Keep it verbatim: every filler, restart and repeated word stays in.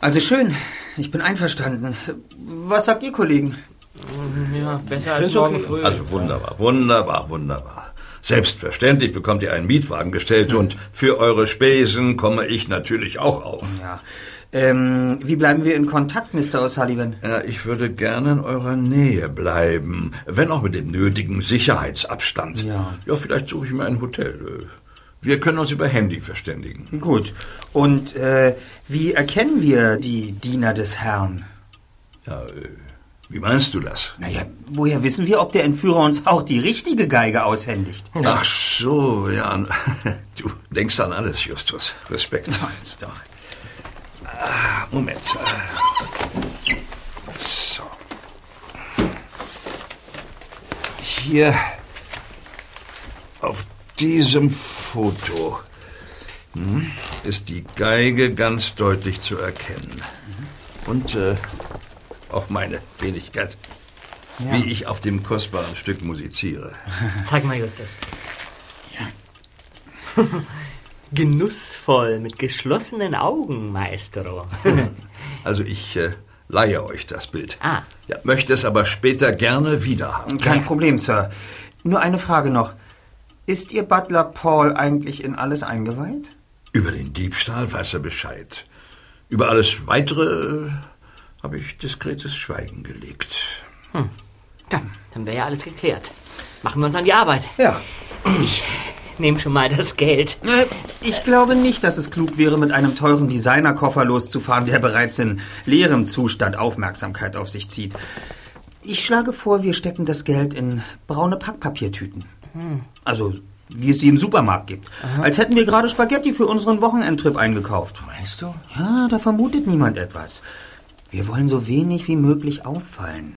Also schön, ich bin einverstanden. Was sagt ihr, Kollegen? Ja, besser als morgen okay. früh. Also wunderbar, wunderbar, wunderbar. Selbstverständlich bekommt ihr einen Mietwagen gestellt hm. und für eure Spesen komme ich natürlich auch auf. Ja. Ähm, wie bleiben wir in Kontakt, Mister O'Sullivan? Ja, ich würde gerne in eurer Nähe bleiben, wenn auch mit dem nötigen Sicherheitsabstand. Ja. Ja, vielleicht suche ich mir ein Hotel. Wir können uns über Handy verständigen. Gut. Und äh, wie erkennen wir die Diener des Herrn? Ja, äh, wie meinst du das? Naja, woher wissen wir, ob der Entführer uns auch die richtige Geige aushändigt? Ach so, ja. Du denkst an alles, Justus. Respekt. Ja, ich doch. Ah, Moment. So. Hier auf diesem Foto hm, ist die Geige ganz deutlich zu erkennen. Und äh, auch meine Wenigkeit, ja. wie ich auf dem kostbaren Stück musiziere. Zeig mal, Justus. Ja. Genussvoll, mit geschlossenen Augen, Maestro. Also ich äh, leihe euch das Bild. Ah. Ja, möchte es aber später gerne wieder haben. Kein Problem, Sir. Nur eine Frage noch. Ist Ihr Butler Paul eigentlich in alles eingeweiht? Über den Diebstahl weiß er Bescheid. Über alles Weitere äh, habe ich diskretes Schweigen gelegt. Hm. Dann, dann wäre ja alles geklärt. Machen wir uns an die Arbeit. Ja. Ich nehme schon mal das Geld. Ich glaube nicht, dass es klug wäre, mit einem teuren Designerkoffer loszufahren, der bereits in leerem Zustand Aufmerksamkeit auf sich zieht. Ich schlage vor, wir stecken das Geld in braune Packpapiertüten. Hm. Also, wie es sie im Supermarkt gibt. Aha. Als hätten wir gerade Spaghetti für unseren Wochenendtrip eingekauft. Meinst du? Ja, da vermutet niemand etwas. Wir wollen so wenig wie möglich auffallen.